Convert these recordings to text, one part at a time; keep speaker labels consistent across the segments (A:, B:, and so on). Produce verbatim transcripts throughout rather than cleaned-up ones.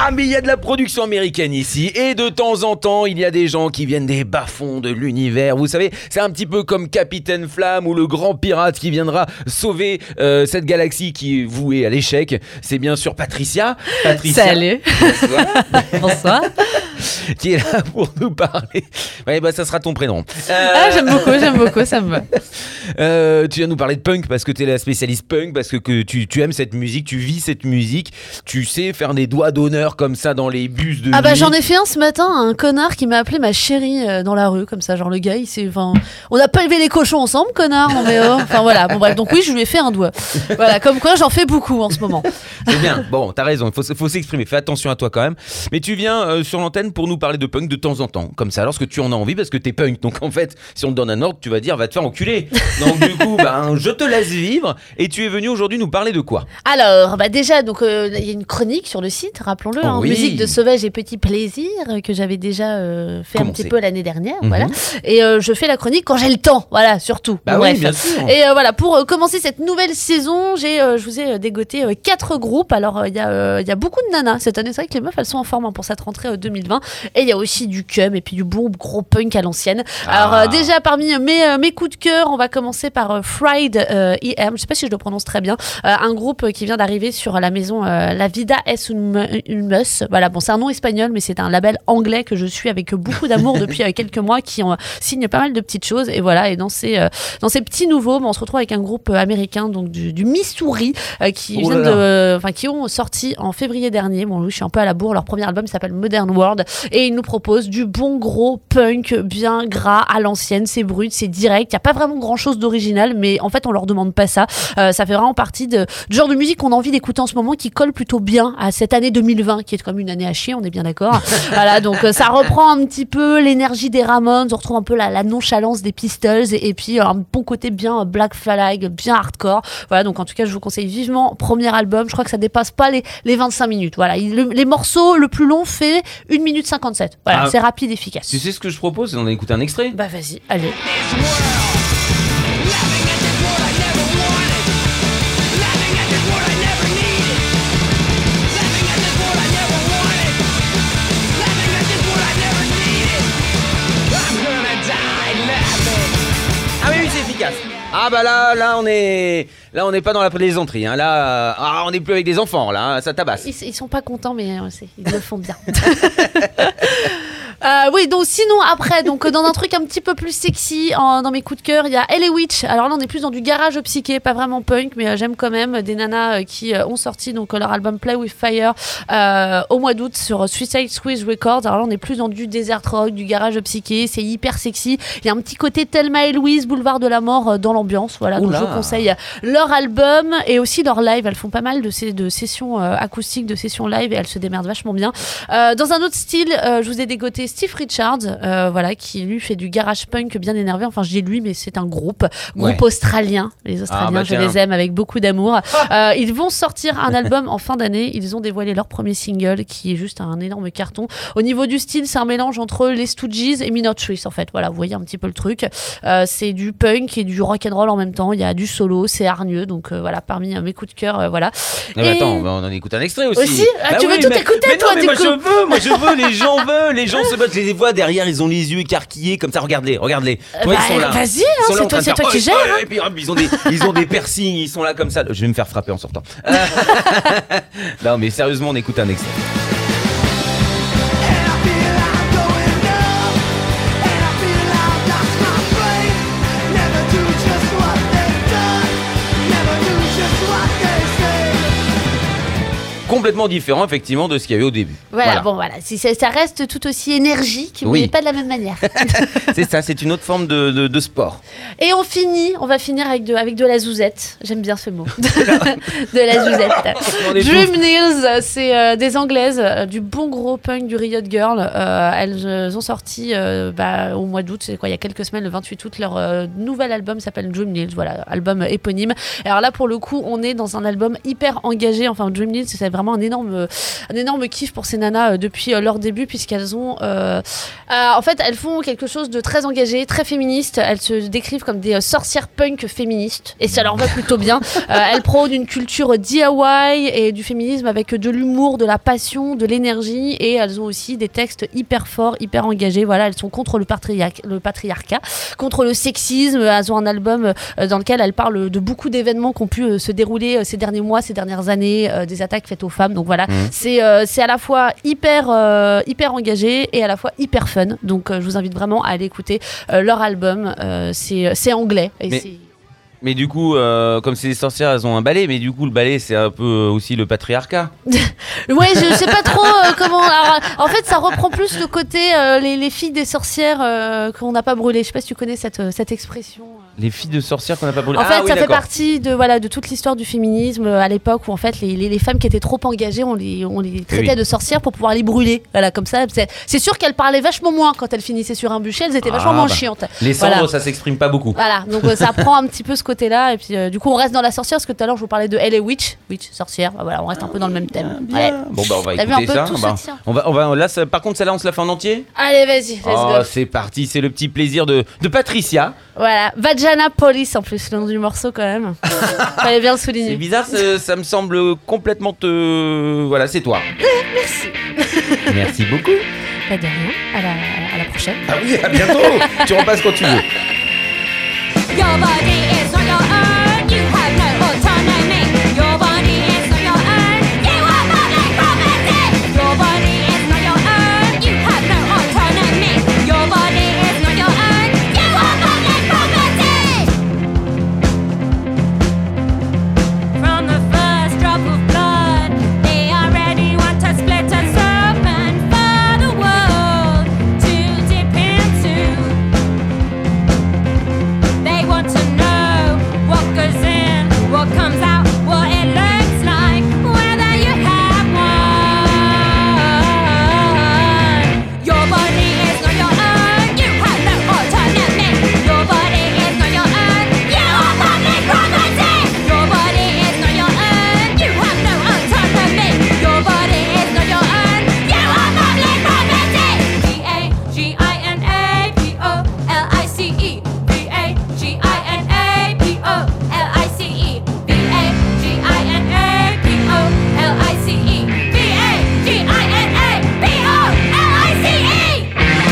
A: Ah, mais il y a de la production américaine ici. Et de temps en temps, il y a des gens qui viennent des bas-fonds de l'univers. Vous savez, c'est un petit peu comme Capitaine Flamme ou le grand pirate qui viendra sauver euh, cette galaxie qui est vouée à l'échec. C'est bien sûr Patricia. Patricia.
B: Salut.
A: Bonsoir.
B: Bonsoir.
A: Qui est là pour nous parler. Ouais, bah ça sera ton prénom.
B: Euh... Ah, j'aime beaucoup, j'aime beaucoup, ça me va.
A: Euh, tu viens nous parler de punk parce que tu es la spécialiste punk, parce que, que tu, tu aimes cette musique, tu vis cette musique, tu sais faire des doigts d'honneur comme ça dans les bus de
B: Ah bah
A: nuit.
B: j'en ai fait un ce matin, un connard qui m'a appelé ma chérie euh, dans la rue, comme ça, genre le gars, il s'est... Enfin, on n'a pas élevé les cochons ensemble, connard, non mais oh. Enfin voilà, bon bref, donc oui, je lui ai fait un doigt. Voilà, comme quoi j'en fais beaucoup en ce moment.
A: C'est bien, bon, t'as raison, il faut, faut s'exprimer, fais attention à toi quand même. Mais tu viens euh, sur l'antenne pour nous parler de punk de temps en temps, comme ça, lorsque tu en as envie, parce que t'es punk. Donc en fait, si on te donne un ordre, tu vas dire, va te faire enculer. Donc du coup, ben, je te laisse vivre. Et tu es venu aujourd'hui nous parler de quoi?
B: Alors, bah déjà, donc il euh, y a une chronique sur le site, rappelons-le,
A: Oh,
B: hein,
A: oui.
B: musique de sauvage et petit plaisir, euh, que j'avais déjà euh, fait
A: Comment
B: un petit
A: c'est
B: peu l'année dernière,
A: Mm-hmm.
B: voilà. Et euh, je fais la chronique quand j'ai le temps, voilà, surtout.
A: Bah
B: Bref.
A: oui, bien sûr.
B: Et euh, voilà, pour euh, commencer cette nouvelle saison, j'ai, euh, je vous ai euh, dégoté euh, quatre groupes. Alors, il euh, y, euh, y a beaucoup de nanas cette année. C'est vrai que les meufs, elles sont en forme hein, pour cette rentrée euh, deux mille vingt. Et il y a aussi du cum et puis du bon gros punk à l'ancienne.
A: Ah.
B: Alors, euh, déjà, parmi mes, euh, mes coups de cœur, on va commencer par euh, Fried euh, E M. Je sais pas si je le prononce très bien. Euh, un groupe qui vient d'arriver sur la maison euh, La Vida es un Mus. Voilà, bon, c'est un nom espagnol, mais c'est un label anglais que je suis avec beaucoup d'amour depuis euh, quelques mois, qui euh, signe pas mal de petites choses. Et voilà, et dans ces, euh, dans ces petits nouveaux, bon, on se retrouve avec un groupe euh, américain, donc du, du Missouri, euh, qui
A: Oh
B: viennent
A: là là.
B: de, enfin, qui ont sorti en février dernier. Bon, oui, je suis un peu à la bourre. Leur premier album s'appelle Modern World, et ils nous proposent du bon gros punk bien gras à l'ancienne. C'est brut, c'est direct. Il y a pas vraiment grand chose d'original, mais en fait, on leur demande pas ça. Euh, ça fait vraiment partie de, du genre de musique qu'on a envie d'écouter en ce moment, qui colle plutôt bien à cette année deux mille vingt, qui est comme une année à chier, on est bien d'accord. Voilà, donc euh, ça reprend un petit peu l'énergie des Ramones, on retrouve un peu la, la nonchalance des Pistols, et, et puis euh, un bon côté bien euh, Black Flag, bien hardcore. Voilà, donc en tout cas, je vous conseille vivement premier album. Je crois que ça dépasse pas les, les vingt-cinq minutes. Voilà, il, le, les morceaux, le plus long fait une minute cinquante-sept. Voilà,
A: Ah.
B: c'est rapide, efficace.
A: Tu sais ce que je propose? On a écouté un extrait.
B: Bah vas-y, allez.
A: Ah oui, oui, c'est efficace. Ah bah là, là on est, là on n'est pas dans la plaisanterie. Hein. Là, euh, ah, on n'est plus avec des enfants. Là, hein, ça tabasse.
B: Ils, ils sont pas contents, mais euh, c'est, ils le font bien. Euh, oui, donc sinon après, donc dans un truc un petit peu plus sexy, en, dans mes coups de cœur, il y a L A Witch. Alors là, on est plus dans du garage psyché, pas vraiment punk, mais euh, j'aime quand même des nanas euh, qui euh, ont sorti donc leur album Play with Fire euh, au mois d'août sur Suicide Squeeze Records. Alors là, on est plus dans du desert rock, du garage psyché, c'est hyper sexy. Il y a un petit côté Thelma et Louise, Boulevard de la Mort euh, dans l'ambiance. Voilà, donc
A: Oula.
B: je vous conseille leur album et aussi leur live. Elles font pas mal de, ces, de sessions euh, acoustiques, de sessions live, et elles se démerdent vachement bien. Euh, dans un autre style, euh, je vous ai dégoté Steve Richards, euh, voilà, qui lui fait du garage punk bien énervé. Enfin, je dis lui, mais c'est un groupe, groupe
A: Ouais.
B: australien. Les Australiens,
A: Ah bah
B: je
A: tiens.
B: les aime avec beaucoup d'amour. Euh, ils vont sortir un album en fin d'année. Ils ont dévoilé leur premier single, qui est juste un énorme carton. Au niveau du style, c'est un mélange entre les Stooges et Minotaurs, en fait. Voilà, vous voyez un petit peu le truc. Euh, c'est du punk et du rock and roll en même temps. Il y a du solo, c'est hargneux. Donc euh, voilà, parmi euh, mes coups de cœur, euh, voilà.
A: Ah bah
B: Et-
A: attends, on va en écouter un extrait aussi.
B: Aussi Ah, tu veux tout
A: mais,
B: écouter,
A: mais
B: toi,
A: non, mais
B: du
A: moi
B: coup
A: je veux, moi je veux, les gens veulent, les gens se battent, je les vois derrière, ils ont les yeux écarquillés comme ça, regarde-les, regarde-les. Tu vois,
B: bah,
A: ils sont là.
B: vas-y, hein,
A: Ils sont là
B: c'est
A: en
B: toi-
A: train de
B: c'est
A: faire,
B: toi qui
A: oh,
B: gères,
A: oh,
B: hein.
A: Et puis hop, ils ont des, ils ont des piercings, ils sont là comme ça. Je vais me faire frapper en sortant. Euh, non mais sérieusement, on écoute un extrait. Complètement différent effectivement de ce qu'il y avait au début.
B: Voilà, bon voilà, si ça, ça reste tout aussi énergique,
A: Oui.
B: mais pas de la même manière.
A: C'est ça, c'est une autre forme de, de, de sport.
B: Et on finit, on va finir avec de, avec de la zouzette. J'aime bien ce mot. De la
A: On est
B: zouzette. Dream News, c'est euh, des Anglaises, euh, du bon gros punk du Riot Girl. Euh, elles euh, ont sorti euh, bah, au mois d'août, c'est quoi, il y a quelques semaines, le vingt-huit août, leur euh, nouvel album s'appelle Dream News. Voilà, album éponyme. Alors là, pour le coup, on est dans un album hyper engagé. Enfin, Dream News, c'est vraiment vraiment un énorme, un énorme kiff pour ces nanas euh, depuis euh, leur début, puisqu'elles ont, euh, euh, en fait, elles font quelque chose de très engagé, très féministe. Elles se décrivent comme des euh, sorcières punk féministes, et ça leur va plutôt bien. Euh, elles prônent une culture D I Y et du féminisme avec de l'humour, de la passion, de l'énergie, et elles ont aussi des textes hyper forts, hyper engagés. Voilà, elles sont contre le, patriarc- le patriarcat, contre le sexisme. Elles ont un album euh, dans lequel elles parlent de beaucoup d'événements qui ont pu euh, se dérouler euh, ces derniers mois, ces dernières années, euh, des attaques faites aux femmes. Donc voilà, mmh. c'est, euh, c'est à la fois hyper, euh, hyper engagé et à la fois hyper fun. Donc euh, je vous invite vraiment à aller écouter euh, leur album. Euh, c'est, c'est anglais. Et
A: Mais...
B: c'est...
A: Mais du coup, euh, comme c'est des sorcières, elles ont un balai, mais du coup, le balai, c'est un peu aussi le patriarcat.
B: Ouais, je sais pas trop euh, comment. Alors, en fait, ça reprend plus le côté euh, les, les filles des sorcières euh, qu'on n'a pas brûlées. Je sais pas si tu connais cette, cette expression.
A: Les filles de sorcières qu'on n'a pas brûlées.
B: En fait,
A: ah, oui,
B: ça
A: d'accord.
B: fait partie de, voilà, de toute l'histoire du féminisme euh, à l'époque où en fait les, les, les femmes qui étaient trop engagées, on les, on les traitait
A: oui.
B: de sorcières pour pouvoir les brûler. Voilà, comme ça. C'est, c'est sûr qu'elles parlaient vachement moins quand elles finissaient sur un bûcher. Elles étaient vachement
A: ah,
B: moins
A: bah.
B: chiantes.
A: Les cendres,
B: voilà.
A: Ça s'exprime pas beaucoup.
B: Voilà, donc euh, ça prend un petit peu ce côté-là. Et puis euh, du coup, on reste dans la sorcière parce que tout à l'heure je vous parlais de L A Witch, Witch, sorcière. Bah, voilà, on reste un peu dans le même thème.
A: Bien,
B: Ouais.
A: Bon bah on va
B: T'as
A: écouter
B: vu un peu
A: ça. Bah, on va, on va, là, ça, par contre, celle-là, on se la fait en entier.
B: Allez, vas-y, let's
A: Oh,
B: go.
A: c'est parti, c'est le petit plaisir de, de Patricia.
B: Voilà, Vagina Police en plus, le nom du morceau quand même. Fallait bien le souligner.
A: C'est bizarre, ça, ça me semble complètement te... Voilà, c'est toi.
B: Merci.
A: Merci beaucoup.
B: Pas de rien, à la, à la prochaine.
A: Ah oui, à bientôt. Tu repasses quand tu veux.
C: Your body is not your own. You have no autonomy. Your body is not your own. You are public property. Your body is not your own. You have no autonomy. Your body is not your own. You are public property. From the first drop of blood, they already want to split us open for the world to dip into. They want to know what goes in, what comes out, what it looks like, whether you have one. Your body is not your own, you have no autonomy. Your body is not your own, you are public property. Your body is not your own, you have no autonomy. Your body is not your own, you are public property. V A G I N A P O L I C E. V A G I N A P O L I C E. V A G I N A P O L I C E. V A G I N A P O L I C E.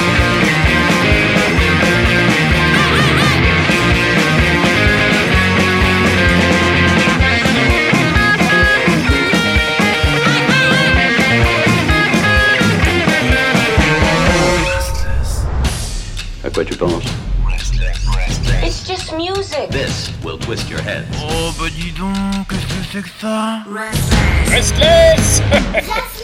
D: À quoi tu penses?
E: It's just music.
D: This will twist your head.
A: Oh bah dis donc, qu'est-ce que c'est que ça?
E: Restless.